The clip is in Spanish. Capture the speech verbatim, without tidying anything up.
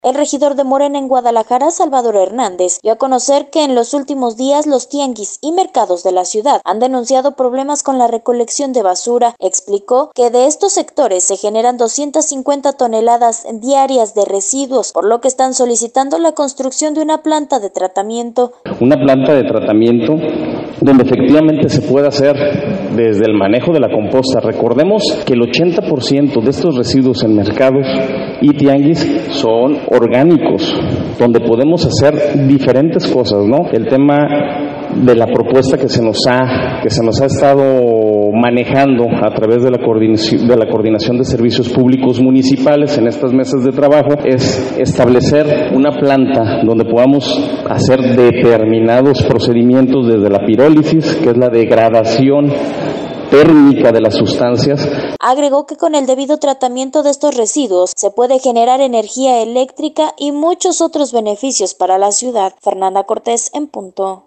El regidor de Morena en Guadalajara, Salvador Hernández, dio a conocer que en los últimos días los tianguis y mercados de la ciudad han denunciado problemas con la recolección de basura. Explicó que de estos sectores se generan doscientas cincuenta toneladas diarias de residuos, por lo que están solicitando la construcción de una planta de tratamiento. Una planta de tratamiento donde efectivamente se pueda hacer desde el manejo de la composta. Recordemos que el ochenta por ciento de estos residuos en mercados y tianguis son orgánicos, donde podemos hacer diferentes cosas, ¿no? El tema de la propuesta que se nos ha que se nos ha estado manejando a través de la coordinación de la coordinación de servicios públicos municipales en estas mesas de trabajo es establecer una planta donde podamos hacer determinados procedimientos desde la pirólisis, que es la degradación térmica de las sustancias. Agregó que con el debido tratamiento de estos residuos se puede generar energía eléctrica y muchos otros beneficios para la ciudad. Fernanda Cortés en punto.